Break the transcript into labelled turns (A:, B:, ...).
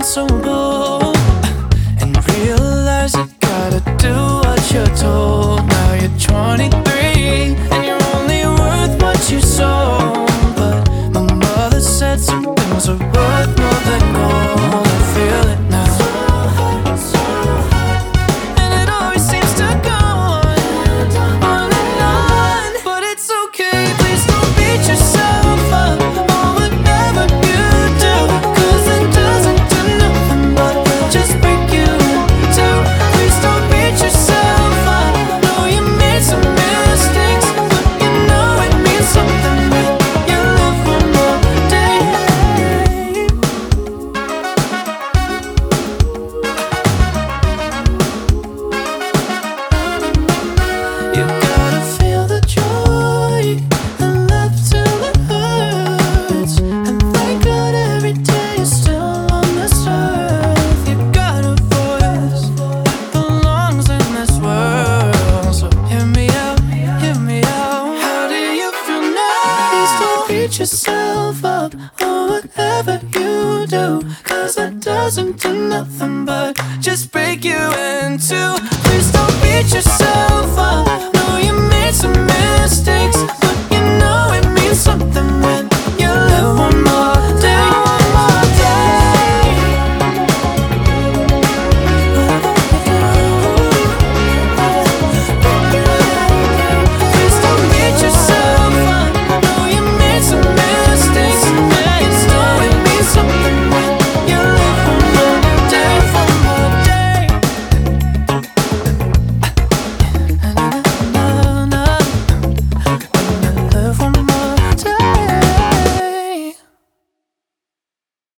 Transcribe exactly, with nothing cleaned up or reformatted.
A: so bold and realize you gotta do what you're told. Now you're twenty-three and you're only worth what you sold. But my mother said some things are worth more than gold. I feel it now. You gotta feel the joy and laugh till it hurts, and thank God every day you're still on this earth. You got a voice that belongs in this world. So hear me out, hear me out. How do you feel now? Please don't beat yourself up or whatever you do, cause that doesn't do nothing but just break you in two. Please don't beat yourself up. No, you made some mistakes.